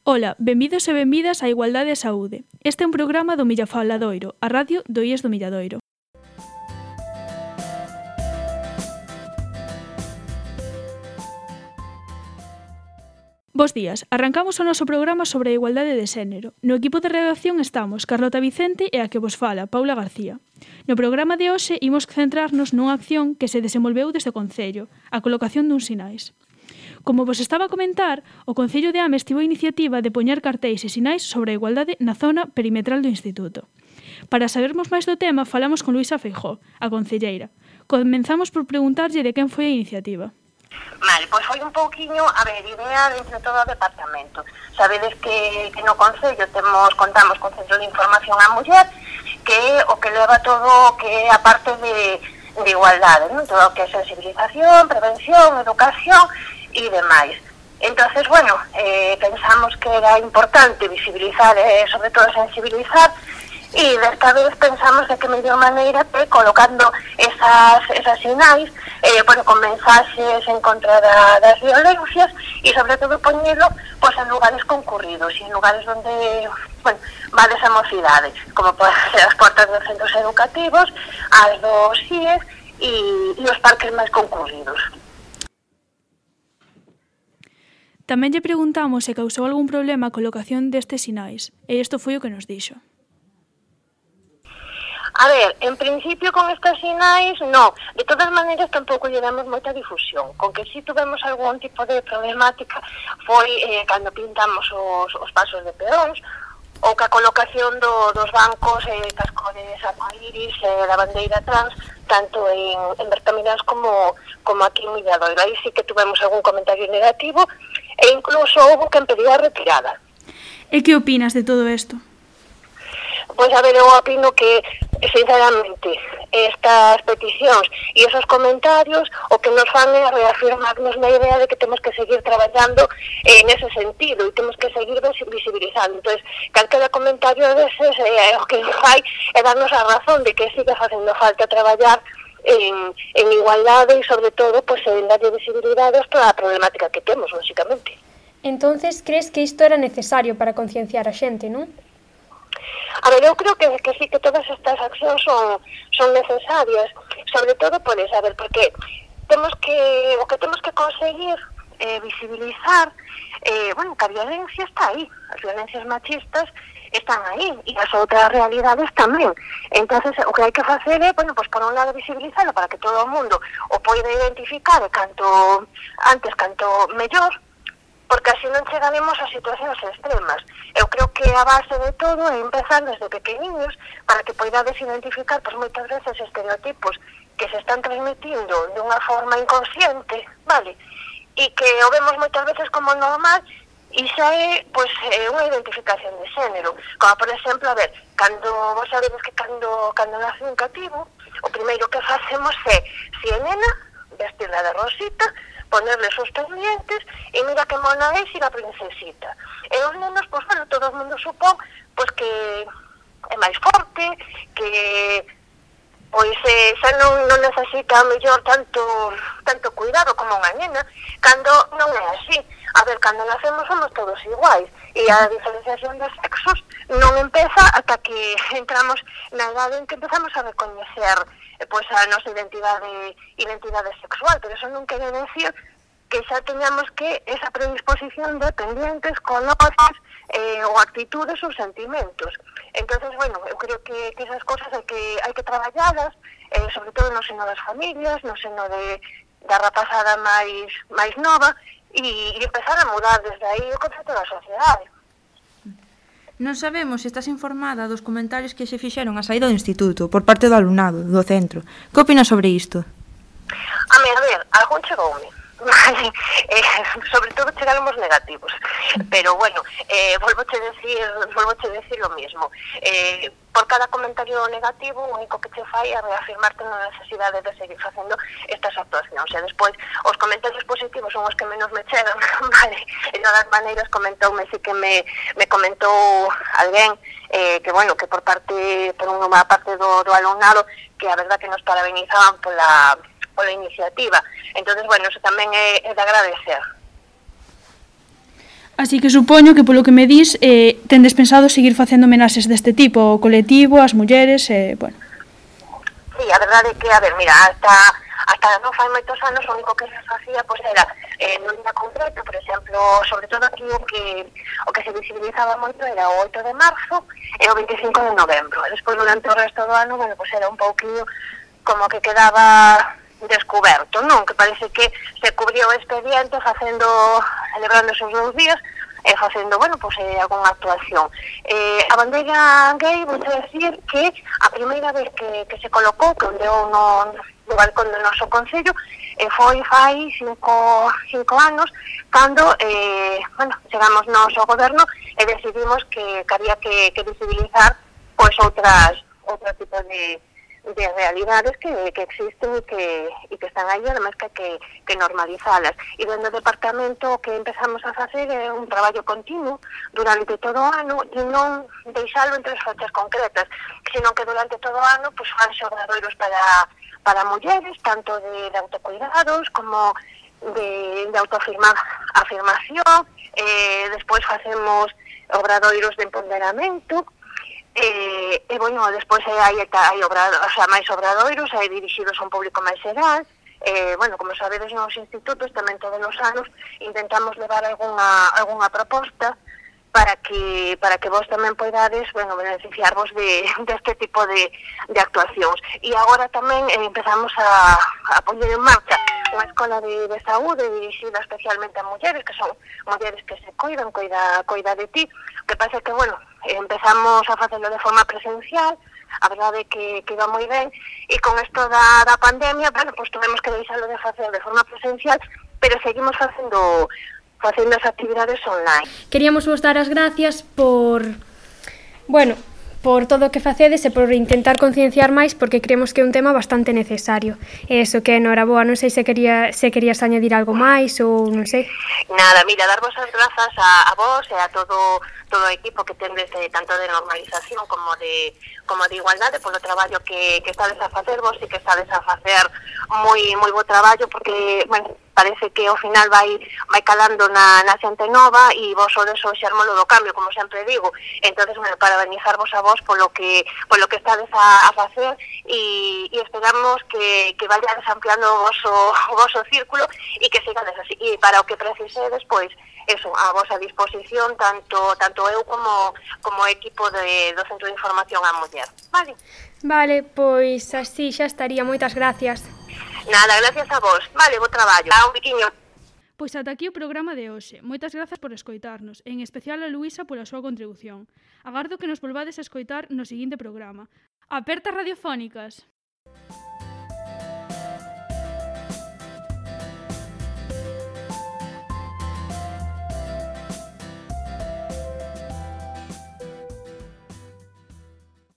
Ola, benvidos e benvidas a Igualdade e Saúde. Este é un programa do Millafaladoiro, a radio do IES do Milladoiro. Bos días, arrancamos o noso programa sobre a igualdade de xénero. No equipo de redacción estamos Carlota Vicente e a que vos fala, Paula García. No programa de hoxe imos centrarnos nunha acción que se desenvolveu desde o Concello, a colocación duns sinais. Como vos estaba a comentar, o Concello de Ames tivo a iniciativa de poñer cartéis e sinais sobre a igualdade na zona perimetral do Instituto. Para sabermos máis do tema, falamos con Luisa Feijóo, a concelleira. Comenzamos por preguntarlle de quen foi a iniciativa. Vale, pois foi un pouquiño, idea dentro de todo o departamento. Sabedes que no Concello contamos con Centro de Información á Muller, que é o que leva todo o que é a parte de igualdade, non? Todo o que é sensibilización, prevención, educación e demais. Entonces, pensamos que era importante visibilizar e, sobre todo, sensibilizar, e desta vez pensamos de que mellor maneira que colocando esas sinais, con mensaxes en contra das violencias e, sobre todo, poñelo en lugares concurridos e en lugares onde vades a mocidades, como poden ser as portas dos centros educativos, as dos CIES e os parques máis concurridos. Tamén lle preguntamos se causou algún problema a colocación destes sinais, e isto foi o que nos dixo. A ver, en principio con estes sinais, no. De todas maneiras, tampouco lle damos moita difusión. Con que si tuvemos algún tipo de problemática foi cando pintamos os pasos de peóns, ou que a colocación dos bancos cas cores arcoíris da bandeira trans, tanto en Bertamilans como aquí en Milladoiro. Aí sí que tuvemos algún comentario negativo e incluso houve que pedir a retirada. E que opinas de todo isto? Pois, eu opino que, sinceramente, estas peticións e esos comentarios o que nos fan é reafirmarnos na idea de que temos que seguir traballando nese sentido e temos que seguir visibilizando. Entón, calquera comentario deses o que nos fai é darnos a razón de que siga facendo falta traballar en igualdade e, sobre todo, en darlle visibilidade a toda a problemática que temos, lógicamente. Entonces, crees que isto era necesario para concienciar a xente, non? Eu creo que sí, que todas estas accións son necesarias, sobre todo por eso, porque o que temos que conseguir visibilizar, que a violencia está aí, as violencias machistas están aí, e as outras realidades tamén. Entonces, o que hai que facer é, por un lado, visibilizarlo para que todo o mundo o poida identificar canto antes, canto mellor, porque así non chegaremos a situacións extremas. Eu creo que a base de todo é empezar desde pequeniños para que poidades identificar moitas veces estereotipos que se están transmitindo de unha forma inconsciente, vale? E que o vemos moitas veces como normal e xa é unha identificación de xénero. Como, por exemplo, cando vos sabedes que cando nace un cativo, o primeiro que facemos é, se é nena, vestirla de rosita, ponerle os pendientes e mira que mona é a princesita. E os nenos, todo o mundo supón que é máis forte, que xa non necesita mellor tanto cuidado como unha nena, cando non é así. Cando nacemos somos todos iguais e a diferenciación dos sexos non empeza ata que entramos na idade en que empezamos a recoñecer a nosa identidade sexual, pero eso non quere decir que xa teñamos que esa predisposición de pendientes, colores ou actitudes ou sentimentos. Entonces, eu creo que esas cosas hai que traballadas, sobre todo no seno das familias, no seno da rapazada máis nova, e empezar a mudar desde aí o concepto da sociedade. Non sabemos se estás informada dos comentarios que se fixeron á saída do instituto por parte do alumnado, do centro. Que opinas sobre isto? Algún chegoume. Sobre todo chegaron os negativos, pero volvoche decir o mismo. Por cada comentario negativo, o único que che fai é reafirmarte na necesidade de seguir facendo estas actuacións. E despois, os comentarios positivos son os que menos me chegan, vale? E de todas maneiras comentoume, sí que me comentou alguén que por unha parte do alumnado, que a verdad que nos parabenizaban pola iniciativa. Entonces, eso tamén é de agradecer. Así que supoño que polo que me dis tendes pensado seguir facendo homenaxes deste tipo ao colectivo, ás mulleres, bueno. Sí, a verdade é que, a ver, mira, hasta non fai moitos anos o único que se facía pois era nun día concreto, por exemplo, sobre todo aquí o que se visibilizaba moito era o 8 de marzo e o 25 de novembro. E despois durante o resto do ano, bueno, pois era un pouquinho como que quedaba descuberto, non? Que parece que se cubriu o expediente celebrando esos 2 días e facendo, bueno, pois algunha actuación. A bandeira gay, vou decir que a primeira vez que se colocou, que ondeou no balcón do noso concello, foi fai 5 anos, cando, bueno, chegamos nós ao goberno e decidimos que había que visibilizar pois outro tipo de realidades que existen e que están aí, además que normalizalas. E dentro do departamento o que empezamos a facer é un traballo continuo durante todo o ano e non deixalo entre as fechas concretas, senón que durante todo o ano pues, fan obradoiros para mulleres, tanto de autocuidados como de autoafirmación, despois facemos obradoiros de empoderamento, e bueno, despois hai máis obradoiros, hai dirixidos a un público máis xeral. Bueno, como sabedes nos institutos tamén todos os anos intentamos levar algunha proposta para que vos tamén poidades, bueno, beneficiarvos deste tipo de actuacións. E agora tamén empezamos a poñer en marcha unha escola de saúde dirixida especialmente a mulleres, que son mulleres que se coida de ti. O que pasa é que, bueno, empezamos a facelo de forma presencial, a verdade é que iba moi ben, e con isto da pandemia, bueno, pues tuvemos que deixalo de facer de forma presencial, pero seguimos facendo as actividades online. Queríamos vos dar as gracias por todo o que facedes e por intentar concienciar máis, porque creemos que é un tema bastante necesario. E iso que enhoraboa, non sei se querías añadir algo máis ou non sei. Nada, mira, darvos as grazas a vos e a todo o equipo que tendes tanto de normalización como de igualdade polo traballo que estades a facer vos e que estades a facer moi bo traballo, porque, bueno, parece que ao final vai calando na xente nova e vos sodes o xermolo do cambio, como sempre digo. Entonces, bueno, para benizarvos a vos polo que estades a facer e esperamos que vayades ampliando o voso círculo e que sigades así. E para o que precisedes, pois, eso, a vosa disposición, tanto eu como o equipo do Centro de Información á Muller. Vale, pois así xa estaría. Moitas gracias. Nada, gracias a vos. Vale, bo traballo. Un biquiño. Pois ata aquí o programa de hoxe. Moitas grazas por escoitarnos, en especial a Luísa pola súa contribución. Agardo que nos volvades a escoitar no seguinte programa. Apertas radiofónicas!